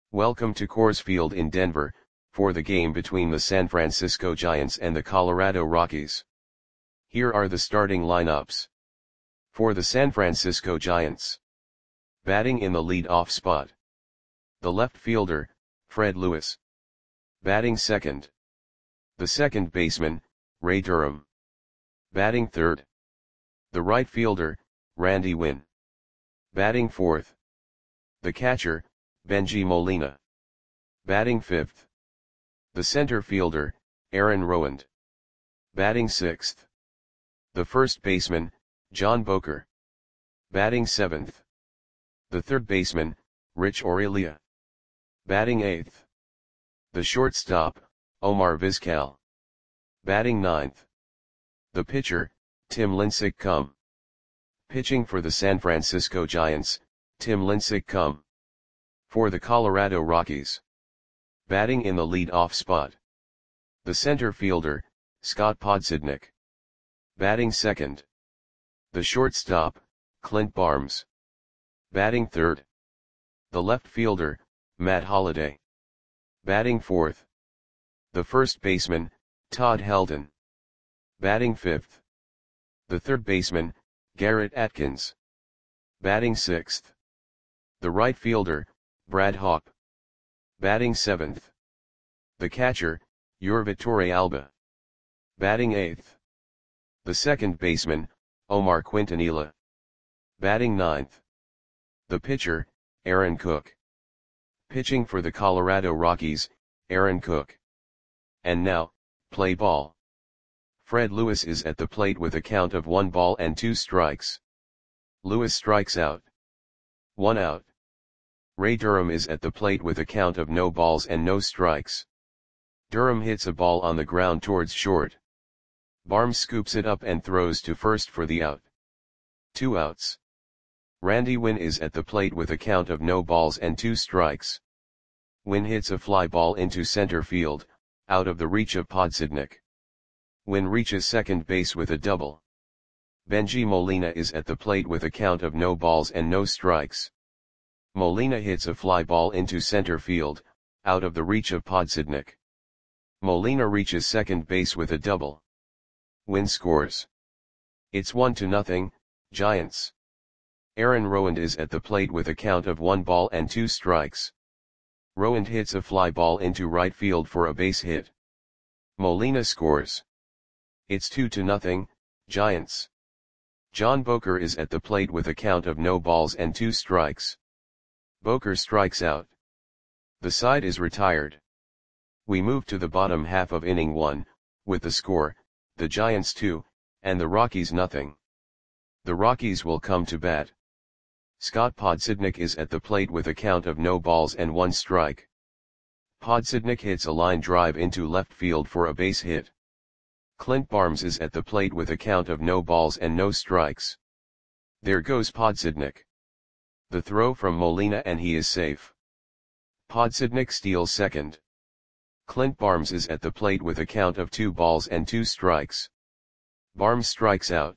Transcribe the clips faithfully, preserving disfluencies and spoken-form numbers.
Welcome to Coors Field in Denver, for the game between the San Francisco Giants and the Colorado Rockies. Here are the starting lineups. For the San Francisco Giants. Batting in the lead-off spot. The left fielder, Fred Lewis. Batting second. The second baseman, Ray Durham. Batting third. The right fielder, Randy Winn. Batting fourth. The catcher, Bengie Molina. Batting fifth. The center fielder, Aaron Rowand. Batting sixth. The first baseman, John Boker. Batting seventh. The third baseman, Rich Aurelia. Batting eighth. The shortstop, Omar Vizquel. Batting ninth. The pitcher, Tim Lincecum. Pitching for the San Francisco Giants, Tim Lincecum. For the Colorado Rockies. Batting in the lead-off spot. The center fielder, Scott Podsednik. Batting second. The shortstop, Clint Barnes. Batting third. The left fielder, Matt Holliday. Batting fourth. The first baseman, Todd Helton. Batting fifth. The third baseman, Garrett Atkins. Batting sixth. The right fielder, Brad Hawpe. Batting seventh. The catcher, Yuri Torrealba. Batting eighth. The second baseman, Omar Quintanilla. Batting ninth. The pitcher, Aaron Cook. Pitching for the Colorado Rockies, Aaron Cook. And now, play ball. Fred Lewis is at the plate with a count of one ball and two strikes. Lewis strikes out. One out. Ray Durham is at the plate with a count of no balls and no strikes. Durham hits a ball on the ground towards short. Barnes scoops it up and throws to first for the out. Two outs. Randy Winn is at the plate with a count of no balls and two strikes. Winn hits a fly ball into center field, out of the reach of Podsednik. Winn reaches second base with a double. Bengie Molina is at the plate with a count of no balls and no strikes. Molina hits a fly ball into center field, out of the reach of Podsednik. Molina reaches second base with a double. Winn scores. It's one to nothing, Giants. Aaron Rowand is at the plate with a count of one ball and two strikes. Rowand hits a fly ball into right field for a base hit. Molina scores. It's two to nothing, Giants. John Boker is at the plate with a count of no balls and two strikes. Boker strikes out. The side is retired. We move to the bottom half of inning one, with the score, the Giants two, and the Rockies nothing. The Rockies will come to bat. Scott Podsednik is at the plate with a count of no balls and one strike. Podsednik hits a line drive into left field for a base hit. Clint Barnes is at the plate with a count of no balls and no strikes. There goes Podsednik. The throw from Molina and he is safe. Podsednik steals second. Clint Barnes is at the plate with a count of two balls and two strikes. Barnes strikes out.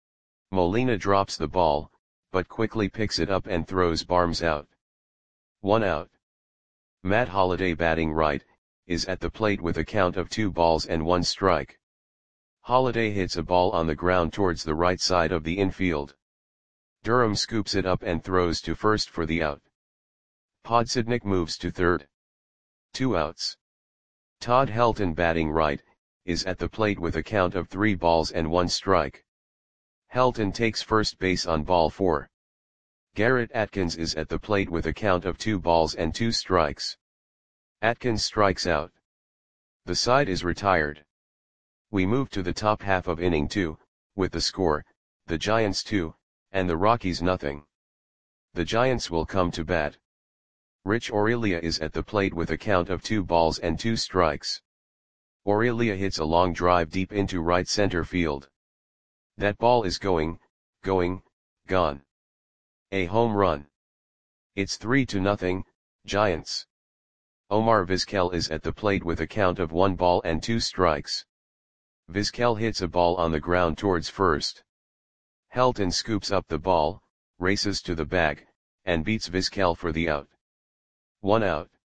Molina drops the ball, but quickly picks it up and throws Barnes out. One out. Matt Holliday, batting right, is at the plate with a count of two balls and one strike. Holliday hits a ball on the ground towards the right side of the infield. Durham scoops it up and throws to first for the out. Podsednik moves to third. Two outs. Todd Helton, batting right, is at the plate with a count of three balls and one strike. Helton takes first base on ball four. Garrett Atkins is at the plate with a count of two balls and two strikes. Atkins strikes out. The side is retired. We move to the top half of inning two, with the score, the Giants two, and the Rockies nothing. The Giants will come to bat. Rich Aurelia is at the plate with a count of two balls and two strikes. Aurelia hits a long drive deep into right center field. That ball is going, going, gone. A home run. It's three to nothing, Giants. Omar Vizquel is at the plate with a count of one ball and two strikes. Vizquel hits a ball on the ground towards first. Helton scoops up the ball, races to the bag, and beats Vizquel for the out. One out.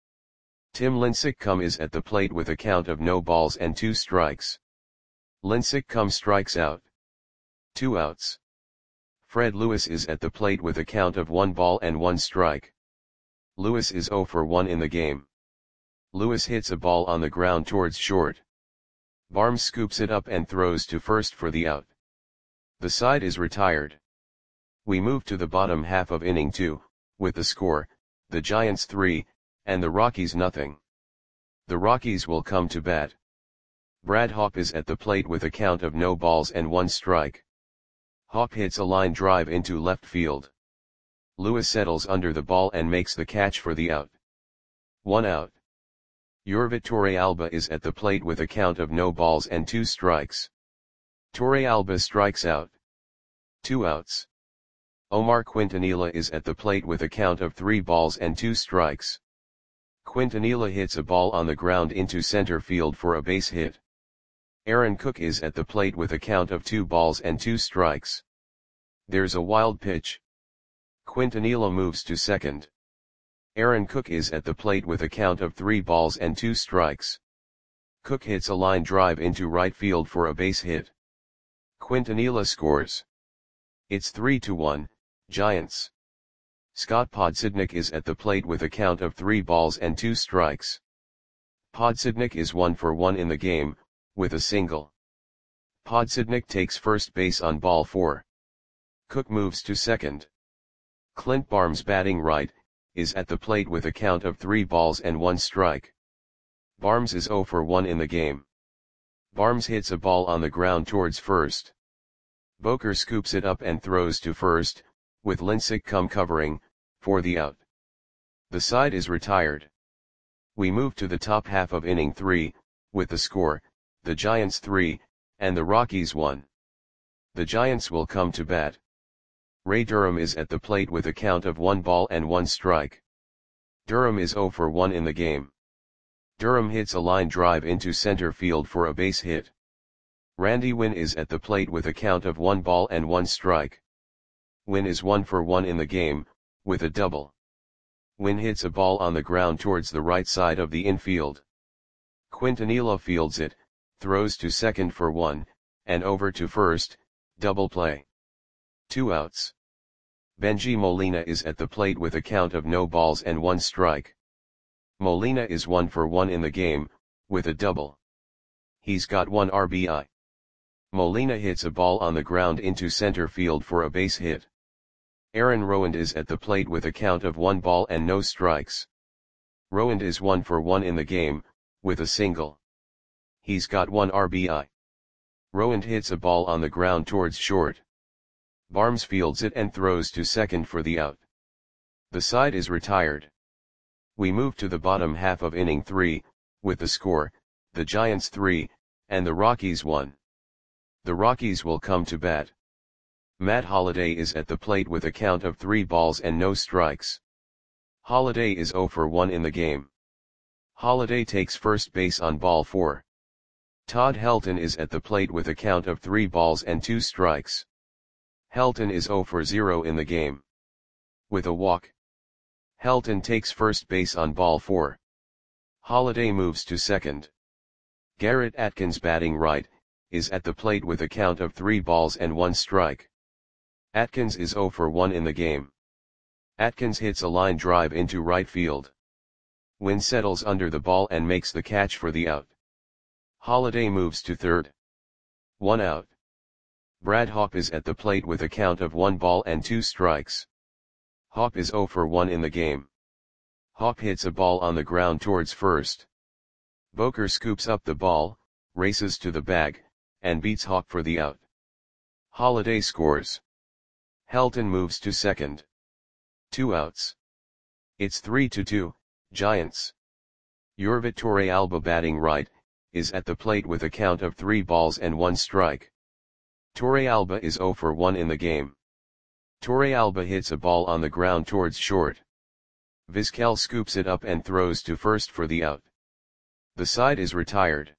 Tim Lincecum is at the plate with a count of no balls and two strikes. Lincecum strikes out. Two outs. Fred Lewis is at the plate with a count of one ball and one strike. Lewis is zero for one in the game. Lewis hits a ball on the ground towards short. Barnes scoops it up and throws to first for the out. The side is retired. We move to the bottom half of inning two, with the score, the Giants three, and the Rockies nothing. The Rockies will come to bat. Brad Hawpe is at the plate with a count of no balls and one strike. Hawpe hits a line drive into left field. Lewis settles under the ball and makes the catch for the out. One out. Yorvit Torrealba is at the plate with a count of no balls and two strikes. Torrealba strikes out. Two outs. Omar Quintanilla is at the plate with a count of three balls and two strikes. Quintanilla hits a ball on the ground into center field for a base hit. Aaron Cook is at the plate with a count of two balls and two strikes. There's a wild pitch. Quintanilla moves to second. Aaron Cook is at the plate with a count of three balls and two strikes. Cook hits a line drive into right field for a base hit. Quintanilla scores. It's three to one, Giants. Scott Podsednik is at the plate with a count of three balls and two strikes. Podsednik is one for one in the game, with a single. Podsednik takes first base on ball four. Cook moves to second. Clint Barnes, batting right, is at the plate with a count of three balls and one strike. Barnes is zero for one in the game. Barnes hits a ball on the ground towards first. Boker scoops it up and throws to first, with Lincecum covering, for the out. The side is retired. We move to the top half of inning three, with the score, the Giants three, and the Rockies one. The Giants will come to bat. Ray Durham is at the plate with a count of one ball and one strike. Durham is zero for one in the game. Durham hits a line drive into center field for a base hit. Randy Winn is at the plate with a count of one ball and one strike. Winn is one for one in the game, with a double. Winn hits a ball on the ground towards the right side of the infield. Quintanilla fields it, throws to second for one, and over to first, double play. Two outs. Benji Molina is at the plate with a count of no balls and one strike. Molina is one for one in the game, with a double. He's got one R B I. Molina hits a ball on the ground into center field for a base hit. Aaron Rowand is at the plate with a count of one ball and no strikes. Rowand is one for one in the game, with a single. He's got one R B I. Rowand hits a ball on the ground towards short. Barnes fields it and throws to second for the out. The side is retired. We move to the bottom half of inning three, with the score, the Giants three, and the Rockies one. The Rockies will come to bat. Matt Holliday is at the plate with a count of three balls and no strikes. Holliday is zero for one in the game. Holliday takes first base on ball four. Todd Helton is at the plate with a count of three balls and two strikes. Helton is zero for zero in the game. With a walk. Helton takes first base on ball four. Holliday moves to second. Garrett Atkins, batting right, is at the plate with a count of three balls and one strike. Atkins is zero for one in the game. Atkins hits a line drive into right field. Winn settles under the ball and makes the catch for the out. Holliday moves to third. One out. Brad Hawpe is at the plate with a count of one ball and two strikes. Hawpe is zero for one in the game. Hawpe hits a ball on the ground towards first. Boker scoops up the ball, races to the bag, and beats Hawpe for the out. Holliday scores. Helton moves to second. Two outs. It's three to two, Giants. Yorvit Torrealba, batting right, is at the plate with a count of three balls and one strike. Torrealba is zero for one in the game. Torrealba hits a ball on the ground towards short. Vizquel scoops it up and throws to first for the out. The side is retired.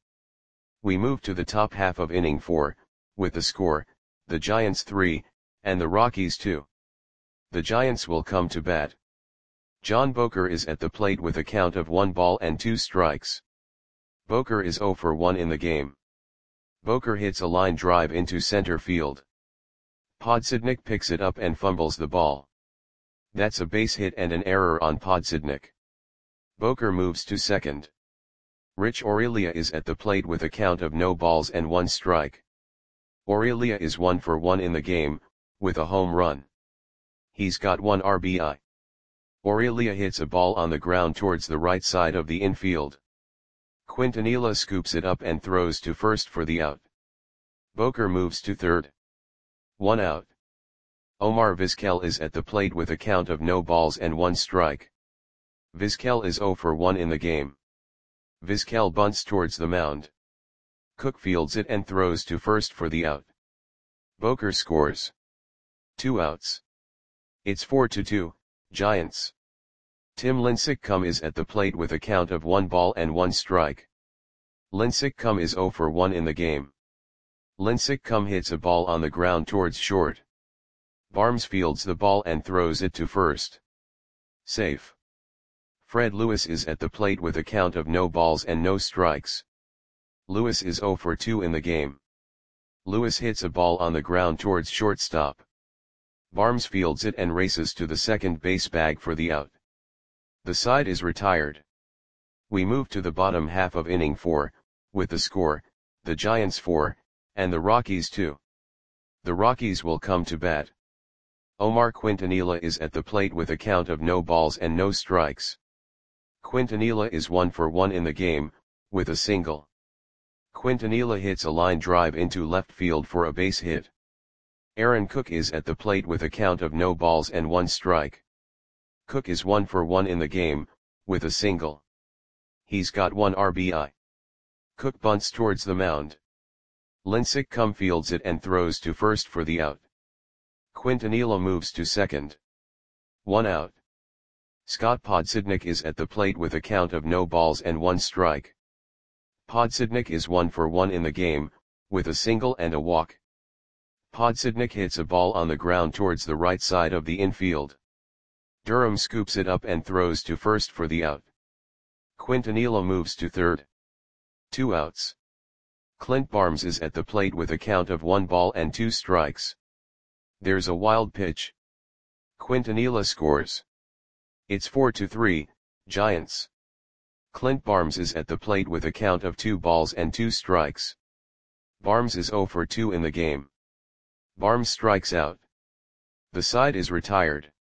We move to the top half of inning four, with the score, the Giants three, and the Rockies two. The Giants will come to bat. John Boker is at the plate with a count of one ball and two strikes. Boker is zero for one in the game. Boker hits a line drive into center field. Podsednik picks it up and fumbles the ball. That's a base hit and an error on Podsednik. Boker moves to second. Rich Aurelia is at the plate with a count of no balls and one strike. Aurelia is one for one in the game, with a home run. He's got one R B I. Aurelia hits a ball on the ground towards the right side of the infield. Quintanilla scoops it up and throws to first for the out. Boker moves to third. One out. Omar Vizquel is at the plate with a count of no balls and one strike. Vizquel is zero for one in the game. Vizquel bunts towards the mound. Cook fields it and throws to first for the out. Boker scores. Two outs. It's four to two, Giants. Tim Lincecum is at the plate with a count of one ball and one strike. Lincecum is zero for one in the game. Lincecum hits a ball on the ground towards short. Barnes fields the ball and throws it to first. Safe. Fred Lewis is at the plate with a count of no balls and no strikes. Lewis is zero for two in the game. Lewis hits a ball on the ground towards shortstop. Barnes fields it and races to the second base bag for the out. The side is retired. We move to the bottom half of inning four, with the score, the Giants four, and the Rockies two. The Rockies will come to bat. Omar Quintanilla is at the plate with a count of no balls and no strikes. Quintanilla is one for one in the game, with a single. Quintanilla hits a line drive into left field for a base hit. Aaron Cook is at the plate with a count of no balls and one strike. Cook is one for one in the game, with a single. He's got one R B I. Cook bunts towards the mound. Lincecum fields it and throws to first for the out. Quintanilla moves to second. One out. Scott Podsednik is at the plate with a count of no balls and one strike. Podsednik is one for one in the game, with a single and a walk. Podsednik hits a ball on the ground towards the right side of the infield. Durham scoops it up and throws to first for the out. Quintanilla moves to third. Two outs. Clint Barnes is at the plate with a count of one ball and two strikes. There's a wild pitch. Quintanilla scores. It's four to three, Giants. Clint Barnes is at the plate with a count of two balls and two strikes. Barnes is zero for two in the game. Barnes strikes out. The side is retired.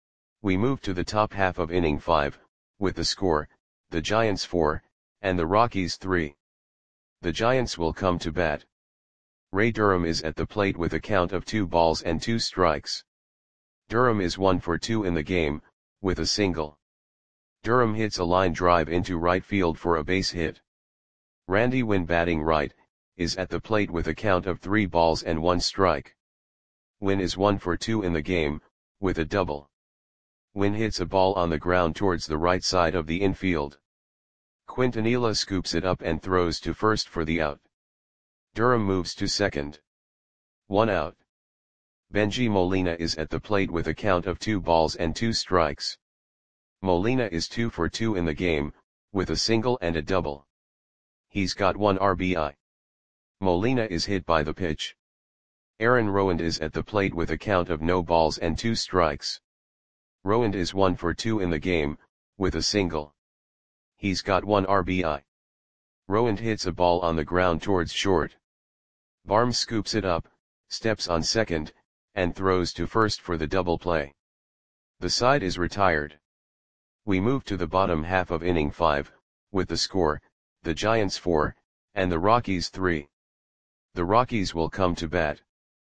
We move to the top half of inning five, with the score, the Giants four, and the Rockies three. The Giants will come to bat. Ray Durham is at the plate with a count of two balls and two strikes. Durham is one for two in the game, with a single. Durham hits a line drive into right field for a base hit. Randy Winn, batting right, is at the plate with a count of three balls and one strike. Winn is one for two in the game, with a double. Winn hits a ball on the ground towards the right side of the infield. Quintanilla scoops it up and throws to first for the out. Durham moves to second. One out. Benji Molina is at the plate with a count of two balls and two strikes. Molina is two for two in the game, with a single and a double. He's got one R B I. Molina is hit by the pitch. Aaron Rowand is at the plate with a count of no balls and two strikes. Rowand is one for two in the game, with a single. He's got one R B I. Rowand hits a ball on the ground towards short. Barnes scoops it up, steps on second, and throws to first for the double play. The side is retired. We move to the bottom half of inning five, with the score, the Giants four, and the Rockies three. The Rockies will come to bat.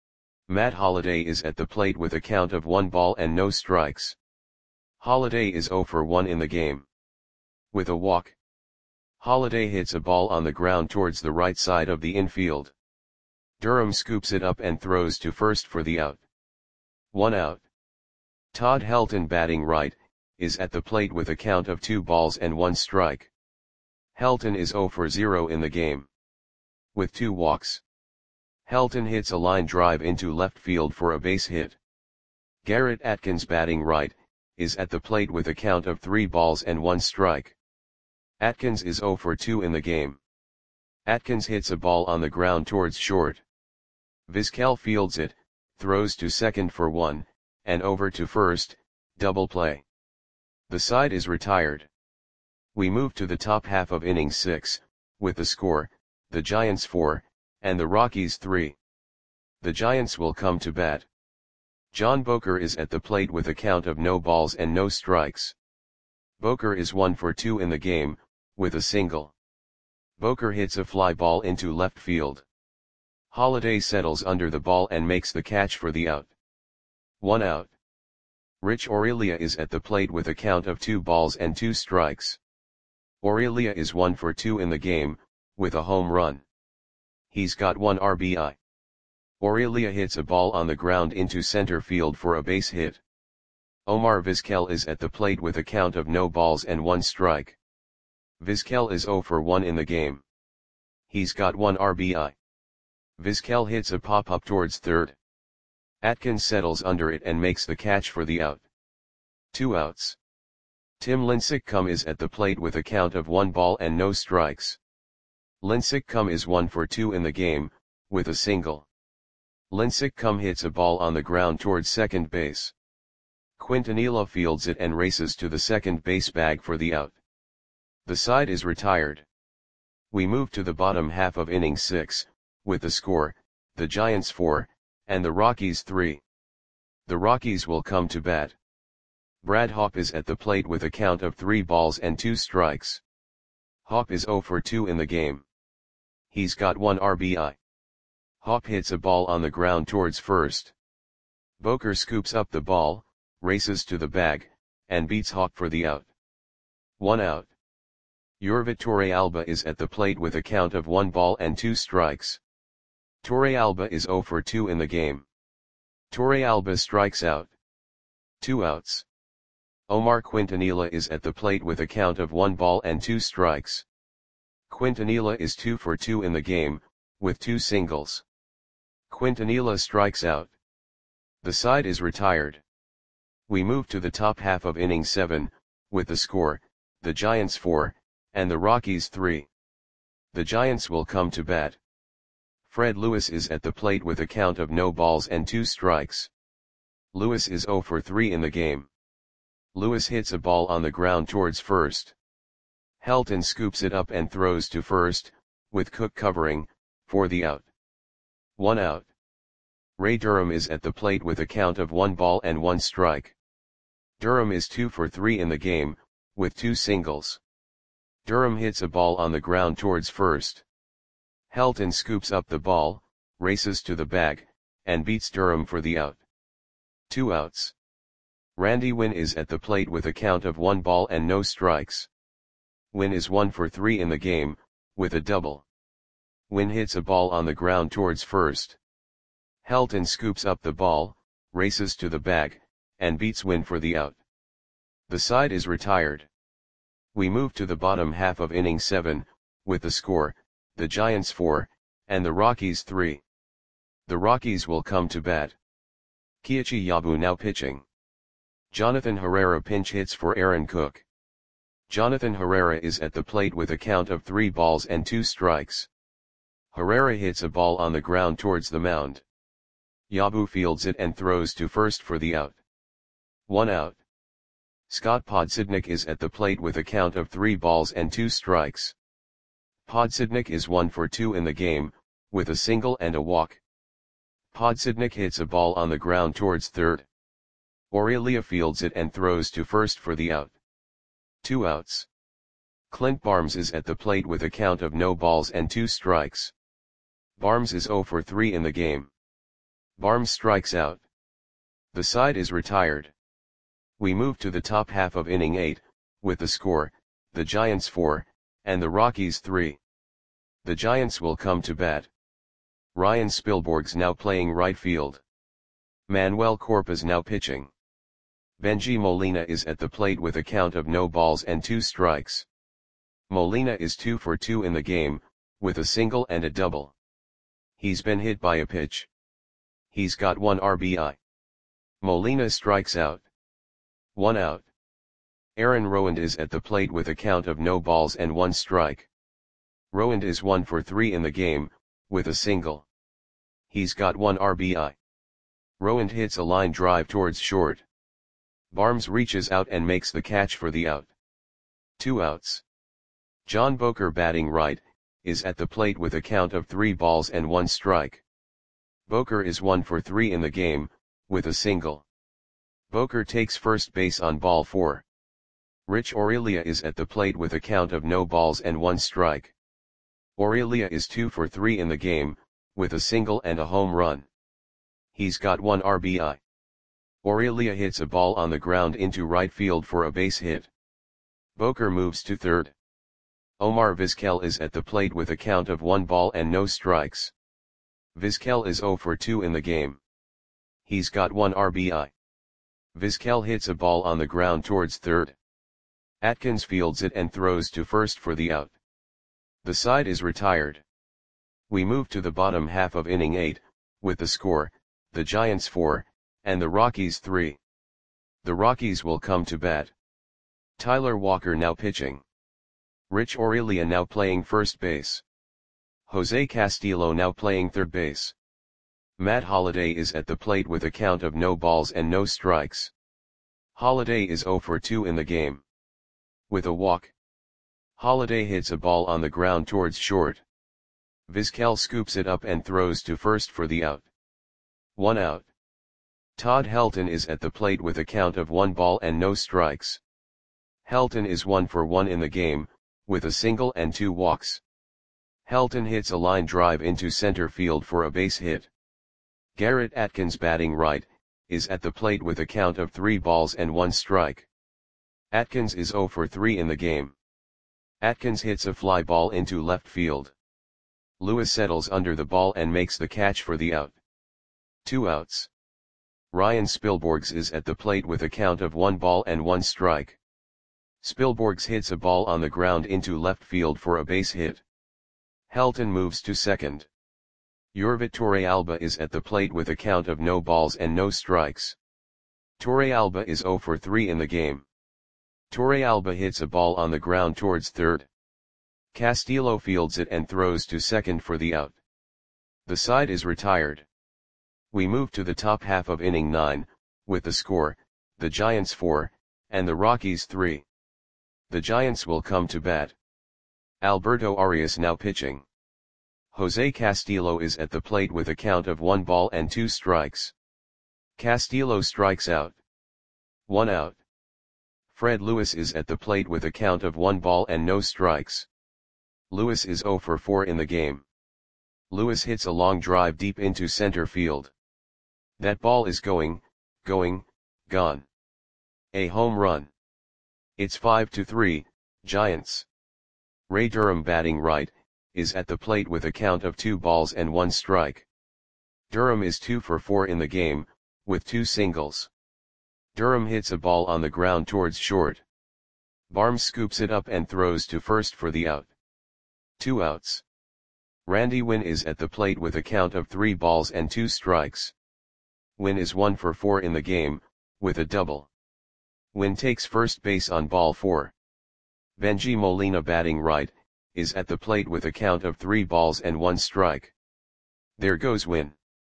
Matt Holliday is at the plate with a count of one ball and no strikes. Holliday is zero for one in the game. With a walk. Holliday hits a ball on the ground towards the right side of the infield. Durham scoops it up and throws to first for the out. One out. Todd Helton, batting right, is at the plate with a count of two balls and one strike. Helton is zero for zero in the game. With two walks. Helton hits a line drive into left field for a base hit. Garrett Atkins, batting right, is at the plate with a count of three balls and one strike. Atkins is zero for two in the game. Atkins hits a ball on the ground towards short. Vizquel fields it, throws to second for one, and over to first, double play. The side is retired. We move to the top half of inning six, with the score, the Giants four, and the Rockies three. The Giants will come to bat. John Boker is at the plate with a count of no balls and no strikes. Boker is one for two in the game, with a single. Boker hits a fly ball into left field. Holliday settles under the ball and makes the catch for the out. One out. Rich Aurilia is at the plate with a count of two balls and two strikes. Aurilia is one for two in the game, with a home run. He's got one R B I. Aurilia hits a ball on the ground into center field for a base hit. Omar Vizquel is at the plate with a count of no balls and one strike. Vizquel is zero for one in the game. He's got one R B I. Vizquel hits a pop-up towards third. Atkins settles under it and makes the catch for the out. Two outs. Tim Lincecum is at the plate with a count of one ball and no strikes. Lincecum is one for two in the game, with a single. Lincecum hits a ball on the ground towards second base. Quintanilla fields it and races to the second base bag for the out. The side is retired. We move to the bottom half of inning six, with the score, the Giants four, and the Rockies three. The Rockies will come to bat. Brad Hawpe is at the plate with a count of three balls and two strikes. Hawpe is zero for two in the game. He's got one R B I. Hawpe hits a ball on the ground towards first. Boker scoops up the ball, races to the bag, and beats Hawpe for the out. One out. Yorvit Torrealba is at the plate with a count of one ball and two strikes. Torrealba is zero for two in the game. Torrealba strikes out. Two outs. Omar Quintanilla is at the plate with a count of one ball and two strikes. Quintanilla is two for two in the game, with two singles. Quintanilla strikes out. The side is retired. We move to the top half of inning seven, with the score, the Giants four, and the Rockies three. The Giants will come to bat. Fred Lewis is at the plate with a count of no balls and two strikes. Lewis is zero for three in the game. Lewis hits a ball on the ground towards first. Helton scoops it up and throws to first, with Cook covering, for the out. One out. Ray Durham is at the plate with a count of one ball and one strike. Durham is two for three in the game, with two singles. Durham hits a ball on the ground towards first. Helton scoops up the ball, races to the bag, and beats Durham for the out. Two outs. Randy Winn is at the plate with a count of one ball and no strikes. Winn is one for three in the game, with a double. Winn hits a ball on the ground towards first. Helton scoops up the ball, races to the bag, and beats Winn for the out. The side is retired. We move to the bottom half of inning seven, with the score, the Giants four, and the Rockies three. The Rockies will come to bat. Keiichi Yabu now pitching. Jonathan Herrera pinch hits for Aaron Cook. Jonathan Herrera is at the plate with a count of three balls and two strikes. Herrera hits a ball on the ground towards the mound. Yabu fields it and throws to first for the out. One out. Scott Podsednik is at the plate with a count of three balls and two strikes. Podsednik is one for two in the game, with a single and a walk. Podsednik hits a ball on the ground towards third. Aurilia fields it and throws to first for the out. Two outs. Clint Barnes is at the plate with a count of no balls and two strikes. Barnes is zero for three in the game. Barnes strikes out. The side is retired. We move to the top half of inning eight, with the score, the Giants four, and the Rockies three. The Giants will come to bat. Ryan Spilborgh's now playing right field. Manuel Corpus now pitching. Benji Molina is at the plate with a count of no balls and two strikes. Molina is two for two in the game, with a single and a double. He's been hit by a pitch. He's got one R B I. Molina strikes out. One out. Aaron Rowand is at the plate with a count of no balls and one strike. Rowand is one for three in the game, with a single. He's got one R B I. Rowand hits a line drive towards short. Barnes reaches out and makes the catch for the out. Two outs. John Boker, batting right, is at the plate with a count of three balls and one strike. Boker is one for three in the game, with a single. Boker takes first base on ball four. Rich Aurelia is at the plate with a count of no balls and one strike. Aurelia is two for three in the game, with a single and a home run. He's got one R B I. Aurelia hits a ball on the ground into right field for a base hit. Boker moves to third. Omar Vizquel is at the plate with a count of one ball and no strikes. Vizquel is zero for two in the game. He's got one R B I. Vizquel hits a ball on the ground towards third. Atkins fields it and throws to first for the out. The side is retired. We move to the bottom half of inning eight, with the score, the Giants four, and the Rockies three. The Rockies will come to bat. Tyler Walker now pitching. Rich Aurelia now playing first base. Jose Castillo now playing third base. Matt Holliday is at the plate with a count of no balls and no strikes. Holliday is zero for two in the game. With a walk. Holliday hits a ball on the ground towards short. Vizquel scoops it up and throws to first for the out. One out. Todd Helton is at the plate with a count of one ball and no strikes. Helton is one for one in the game, with a single and two walks. Helton hits a line drive into center field for a base hit. Garrett Atkins, batting right, is at the plate with a count of three balls and one strike. Atkins is zero for three in the game. Atkins hits a fly ball into left field. Lewis settles under the ball and makes the catch for the out. Two outs. Ryan Spilborghs is at the plate with a count of one ball and one strike. Spilborghs hits a ball on the ground into left field for a base hit. Helton moves to second. Yorvit Torrealba is at the plate with a count of no balls and no strikes. Torrealba is zero for three in the game. Torrealba hits a ball on the ground towards third. Castillo fields it and throws to second for the out. The side is retired. We move to the top half of inning nine, with the score, the Giants four, and the Rockies three. The Giants will come to bat. Alberto Arias now pitching. Jose Castillo is at the plate with a count of one ball and two strikes. Castillo strikes out. One out. Fred Lewis is at the plate with a count of one ball and no strikes. Lewis is zero for four in the game. Lewis hits a long drive deep into center field. That ball is going, going, gone. A home run. It's five to three, Giants. Ray Durham, batting right, is at the plate with a count of two balls and one strike. Durham is two for four in the game, with two singles. Durham hits a ball on the ground towards short. Barnes scoops it up and throws to first for the out. Two outs. Randy Winn is at the plate with a count of three balls and two strikes. Winn is one for four in the game, with a double. Winn takes first base on ball four. Benji Molina, batting right, is at the plate with a count of three balls and one strike. There goes Winn.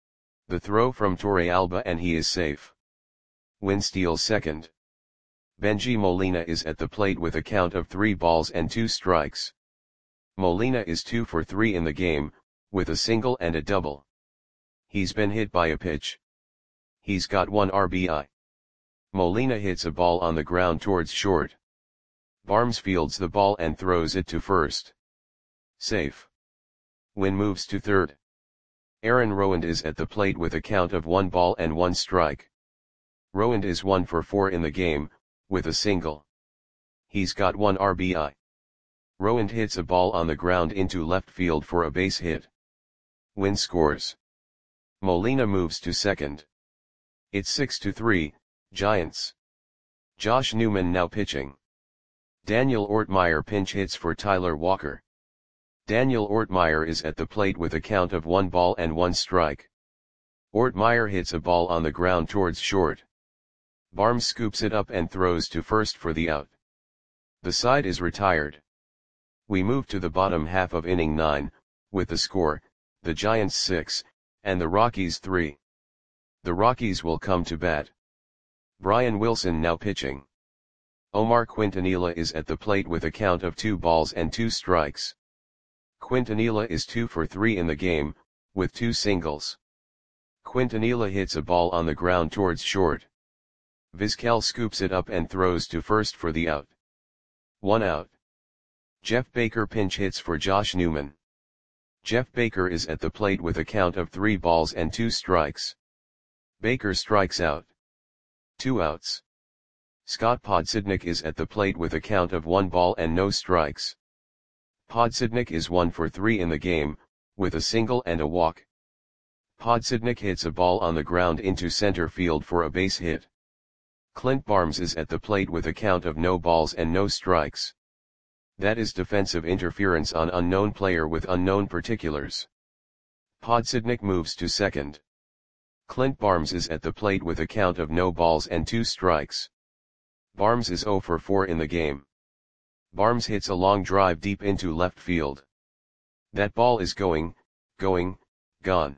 The throw from Torrealba and he is safe. Winn steals second. Benji Molina is at the plate with a count of three balls and two strikes. Molina is two for three in the game, with a single and a double. He's been hit by a pitch. He's got one R B I. Molina hits a ball on the ground towards short. Barnes fields the ball and throws it to first. Safe. Winn moves to third. Aaron Rowand is at the plate with a count of one ball and one strike. Rowand is one for four in the game, with a single. He's got one R B I. Rowand hits a ball on the ground into left field for a base hit. Winn scores. Molina moves to second. It's six to three, Giants. Josh Newman now pitching. Daniel Ortmeyer pinch hits for Tyler Walker. Daniel Ortmeyer is at the plate with a count of one ball and one strike. Ortmeyer hits a ball on the ground towards short. Barnes scoops it up and throws to first for the out. The side is retired. We move to the bottom half of inning nine, with the score, the Giants six, and the Rockies three. The Rockies will come to bat. Brian Wilson now pitching. Omar Quintanilla is at the plate with a count of two balls and two strikes. Quintanilla is two for three in the game, with two singles. Quintanilla hits a ball on the ground towards short. Vizquel scoops it up and throws to first for the out. One out. Jeff Baker pinch hits for Josh Newman. Jeff Baker is at the plate with a count of three balls and two strikes. Baker strikes out. Two outs. Scott Podsednik is at the plate with a count of one ball and no strikes. Podsednik is one for three in the game, with a single and a walk. Podsednik hits a ball on the ground into center field for a base hit. Clint Barnes is at the plate with a count of no balls and no strikes. That is defensive interference on unknown player with unknown particulars. Podsednik moves to second. Clint Barnes is at the plate with a count of no balls and two strikes. Barnes is zero for four in the game. Barnes hits a long drive deep into left field. That ball is going, going, gone.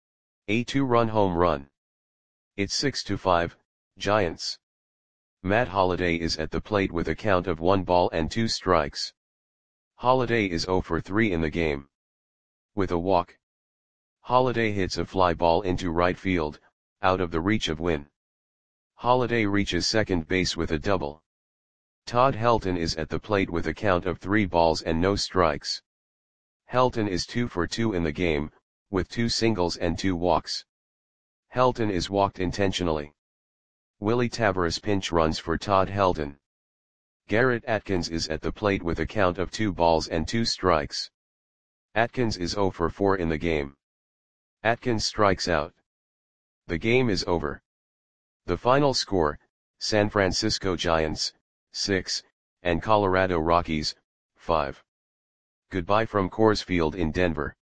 A two-run home run. It's six to five, Giants. Matt Holliday is at the plate with a count of one ball and two strikes. Holliday is zero for three in the game. With a walk. Holliday hits a fly ball into right field, out of the reach of Wynn. Holliday reaches second base with a double. Todd Helton is at the plate with a count of three balls and no strikes. Helton is two for two in the game, with two singles and two walks. Helton is walked intentionally. Willie Taveras pinch runs for Todd Helton. Garrett Atkins is at the plate with a count of two balls and two strikes. Atkins is zero for four in the game. Atkins strikes out. The game is over. The final score, San Francisco Giants, six, and Colorado Rockies, five. Goodbye from Coors Field in Denver.